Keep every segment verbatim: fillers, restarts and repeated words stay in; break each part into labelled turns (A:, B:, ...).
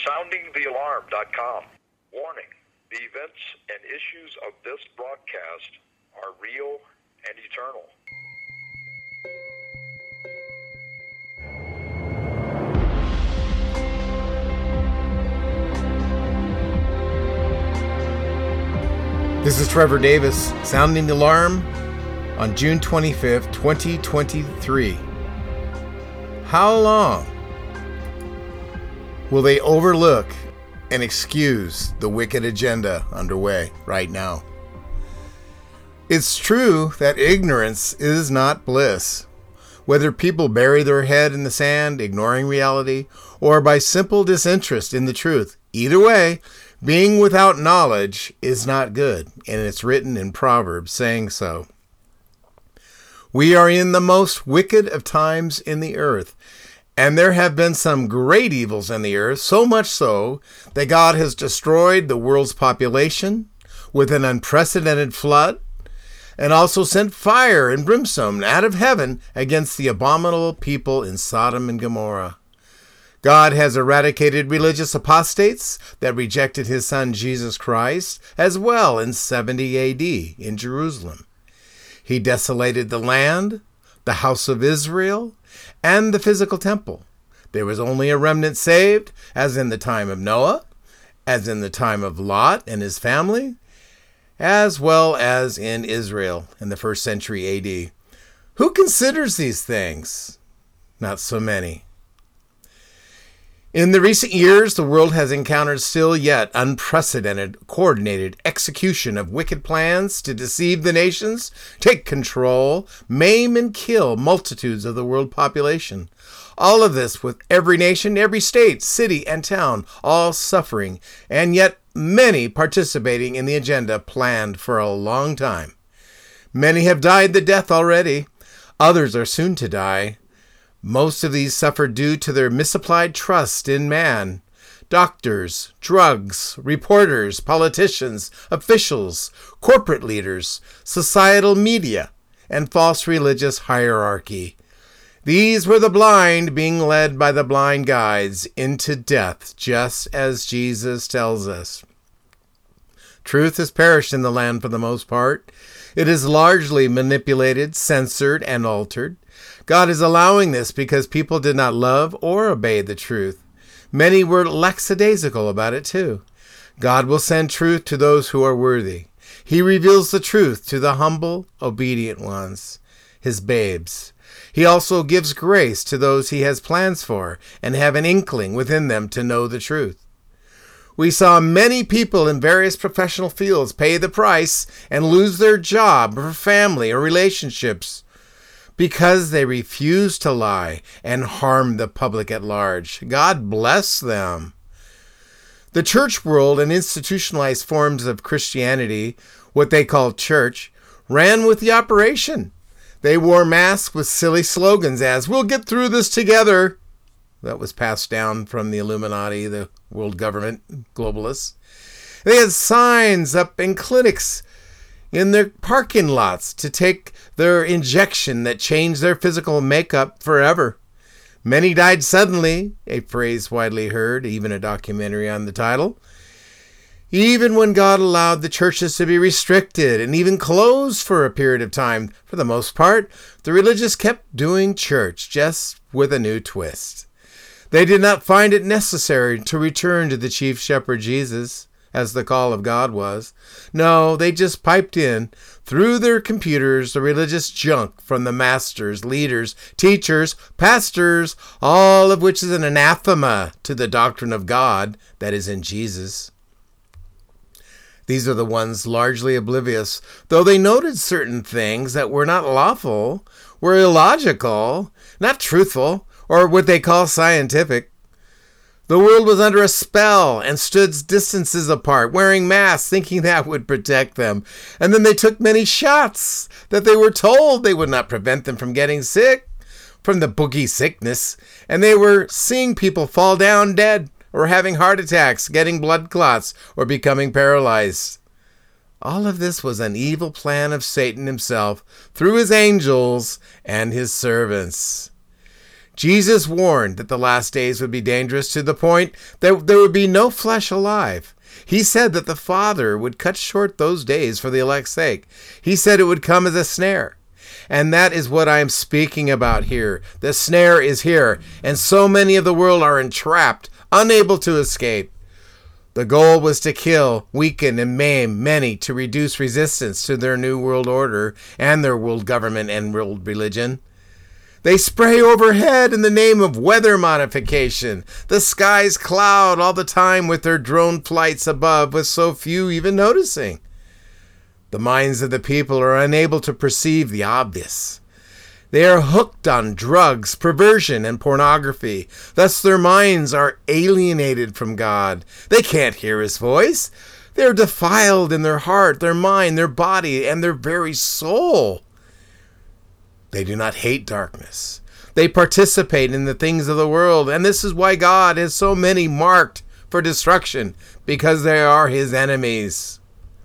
A: sounding the alarm dot com. Warning, the events and issues of this broadcast are real and eternal.
B: This is Trevor Davis, sounding the alarm on June twenty-fifth, twenty twenty-three. How long will they overlook and excuse the wicked agenda underway right now? It's true that ignorance is not bliss. Whether people bury their head in the sand, ignoring reality, or by simple disinterest in the truth, either way, being without knowledge is not good, and it's written in Proverbs saying so. We are in the most wicked of times in the earth, and there have been some great evils in the earth, so much so that God has destroyed the world's population with an unprecedented flood, and also sent fire and brimstone out of heaven against the abominable people in Sodom and Gomorrah. God has eradicated religious apostates that rejected his son Jesus Christ as well in seventy A D in Jerusalem. He desolated the land, the house of Israel, and the physical temple. There was only a remnant saved, as in the time of Noah, as in the time of Lot and his family, as well as in Israel in the first century A D. Who considers these things? Not so many. In the recent years, the world has encountered still yet unprecedented, coordinated execution of wicked plans to deceive the nations, take control, maim and kill multitudes of the world population. All of this with every nation, every state, city, and town, all suffering, and yet many participating in the agenda planned for a long time. Many have died the death already. Others are soon to die. Most of these suffered due to their misapplied trust in man. Doctors, drugs, reporters, politicians, officials, corporate leaders, societal media, and false religious hierarchy. These were the blind being led by the blind guides into death, just as Jesus tells us. Truth has perished in the land for the most part. It is largely manipulated, censored, and altered. God is allowing this because people did not love or obey the truth. Many were lackadaisical about it too. God will send truth to those who are worthy. He reveals the truth to the humble, obedient ones, his babes. He also gives grace to those he has plans for and have an inkling within them to know the truth. We saw many people in various professional fields pay the price and lose their job or family or relationships because they refused to lie and harm the public at large. God bless them. The church world and institutionalized forms of Christianity, what they call church, ran with the operation. They wore masks with silly slogans as, "We'll get through this together." That was passed down from the Illuminati, the world government, globalists. They had signs up in clinics in their parking lots to take their injection that changed their physical makeup forever. Many died suddenly, a phrase widely heard, even a documentary on the title. Even when God allowed the churches to be restricted and even closed for a period of time, for the most part, the religious kept doing church, just with a new twist. They did not find it necessary to return to the chief shepherd Jesus, as the call of God was. No, they just piped in, through their computers, the religious junk from the masters, leaders, teachers, pastors, all of which is an anathema to the doctrine of God that is in Jesus. These are the ones largely oblivious, though they noted certain things that were not lawful, were illogical, not truthful, or what they call scientific. The world was under a spell and stood distances apart, wearing masks, thinking that would protect them. And then they took many shots that they were told they would not prevent them from getting sick, from the boogie sickness. And they were seeing people fall down dead, or having heart attacks, getting blood clots, or becoming paralyzed. All of this was an evil plan of Satan himself through his angels and his servants. Jesus warned that the last days would be dangerous to the point that there would be no flesh alive. He said that the Father would cut short those days for the elect's sake. He said it would come as a snare. And that is what I am speaking about here. The snare is here, and so many of the world are entrapped, unable to escape. The goal was to kill, weaken, and maim many to reduce resistance to their new world order and their world government and world religion. They spray overhead in the name of weather modification. The skies cloud all the time with their drone flights above, with so few even noticing. The minds of the people are unable to perceive the obvious. They are hooked on drugs, perversion, and pornography. Thus their minds are alienated from God. They can't hear his voice. They are defiled in their heart, their mind, their body, and their very soul. They do not hate darkness. They participate in the things of the world, and this is why God has so many marked for destruction, because they are his enemies.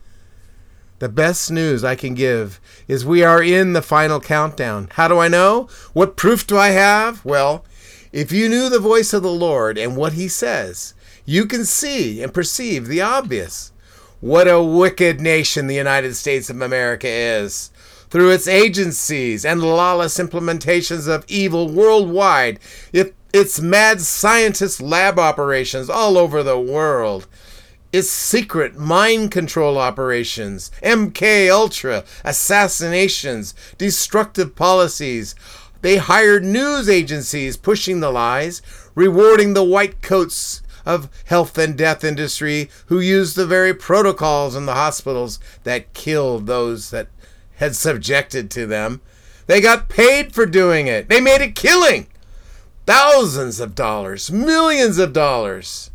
B: The best news I can give is we are in the final countdown. How do I know? What proof do I have? Well, if you knew the voice of the Lord and what he says, you can see and perceive the obvious. What a wicked nation the United States of America is. Through its agencies and lawless implementations of evil worldwide, it, its mad scientist lab operations all over the world, its secret mind control operations, M K Ultra, assassinations, destructive policies. They hired news agencies pushing the lies, rewarding the white coats of health and death industry who used the very protocols in the hospitals that killed those that had subjected to them. They got paid for doing it. They made a killing. Thousands of dollars, millions of dollars.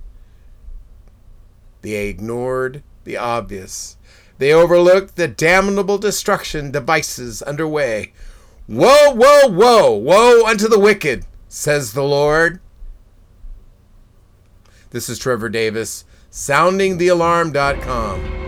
B: They ignored the obvious. They overlooked the damnable destruction devices underway. Woe, woe, woe, woe unto the wicked, says the Lord. This is Trevor Davis, sounding the alarm dot com.